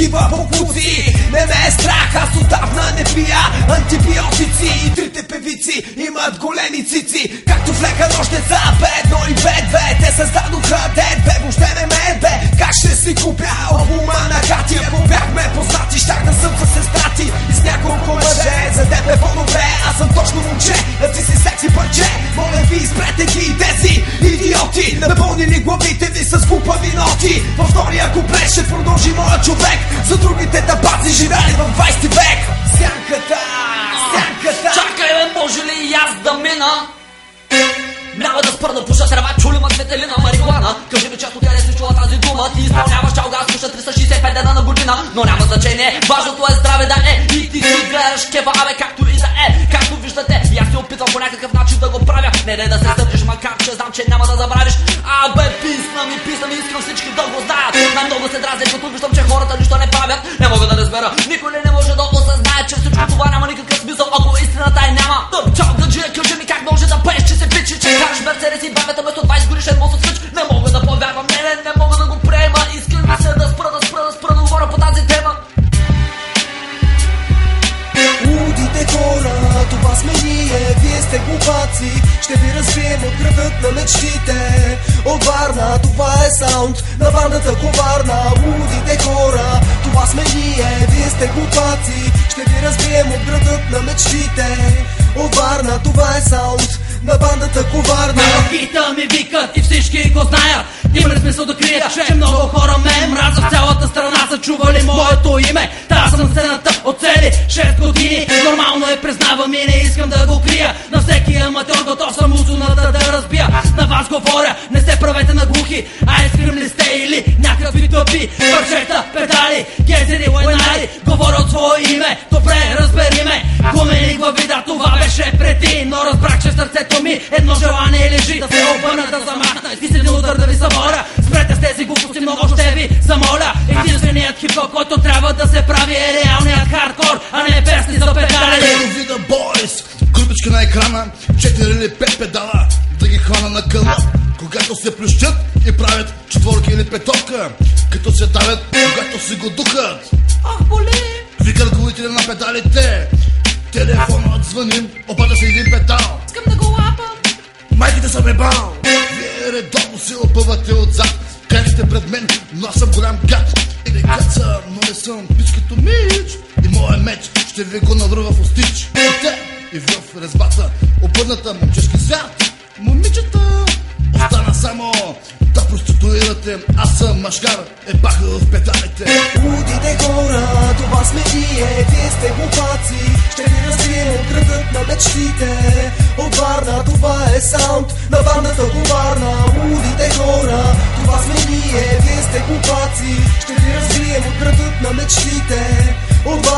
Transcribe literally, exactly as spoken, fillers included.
такива боклуци. Не ме е страх, аз отдавна не пия антибиотици. И трите певици имат големи цици, както в лека нощ деца, бедно и бедве. Те създадоха дед, бе, въобще не ме бе. Как ще си купя албума на Кати? Ако бяхме познати, щях да съм с сестрати и с няколко мъже. За теб е по-добре, аз съм точно момче, а ти си секси парче. Моля ви, изпрете ги тези идиоти, напълнили главите ви с глупави ноти. Във втория куплет ще продължи моя човек, за другите табаци живели в двайсети век. Сянката, сянката. Чакай бе, може ли и аз да мина? Няма да спра да пуша трева, чули ма светелина, марихуана. Кажи ми често къде си чула тази дума. Ти изпълняваш чалга, аз слуша триста шейсет и пет дена на година. Но няма значение, важното е здраве да е. И ти си гледаш кефа, абе както и да е. Както виждате, и аз се опитвам по някакъв начин да го правя. Не дай да се стъпиш, макар че знам, че няма да забравиш. Абе писна ми, писна ми, искам всички да го знаят. Най-много се дразня, като виждам, че хората нищо не правят. Не мога да разбера, никой ли не може да осъзнае, че всичко това няма никакъв смисъл, ако истината е няма. Чао, гадже, кажи ми как може да пееш, че се пичи, че караш Мерцедес и бебета вместо двайсет годишен мост от свич. Не мога да повярвам, не, не, не мога да го приема. Искам ми се да спра, да спра, да спра да говоря по тази тема. Лудите хора, това сме ние, вие сте глупаци. Ще ви развием от градът на мечтите. От Варна, това е саунд на бандата Коварна. Лудите хора, това сме ние, вие сте глупаци. Ще ви развием от градът на мечтите. От Варна, това е саунд на бандата Коварна. Малките ми викат и всички го знаят. Има ли смисъл да крия, че много хора ме мразят. В цялата страна са чували моето име. Та съм сцената от цели шест години. Нормално е, признавам и не искам да го крия. На всеки аматьор готов съм усуната да разбия. На вас говоря, не се правете на глухи. Айскрим ли сте или някакви тъпи парчета, педали, гезери, лайнари. Говоря от свое име, добре разбери ме. Гумени глави, да, това беше преди. Но разбрах, че в сърцето ми едно желание лежи. Да се обърна, да замахна и с един удар да ви съборя. Спрете с тези глупости, много ще ви замоля. Единственият хип-хоп, който трябва да се прави, е реалният хардкор, а не песни за педали. Вида бойс, групичка на екрана, четири или пет педала, да ги хвана на къла. Когато се плющат и правят четворка или петовка, като се давят, когато си го духат. Ах, боли! Вика ръководителя на педалите, телефонът звъним, обада се един педал. Искам да го лапам. Майките са ме бал. Вие редовно се опъвате отзад. Кажете пред мен, но аз съм голям гад. Или гад съм, но не съм пич като мич. И моят меч ще ви го навръва в остич. И те, и в резбата, обърната момчешки свят. Момичета, остана само да проституирате. Аз съм машкар, е баха в педалите. Лудите хора, това сме ние, вие сте глупаци. Ще ви развием от градът на мечтите. От Варна, това е саунд на бандата Коварна. Лудите хора, това сме ние, вие сте глупаци. Ще ви развием от градът на мечтите. От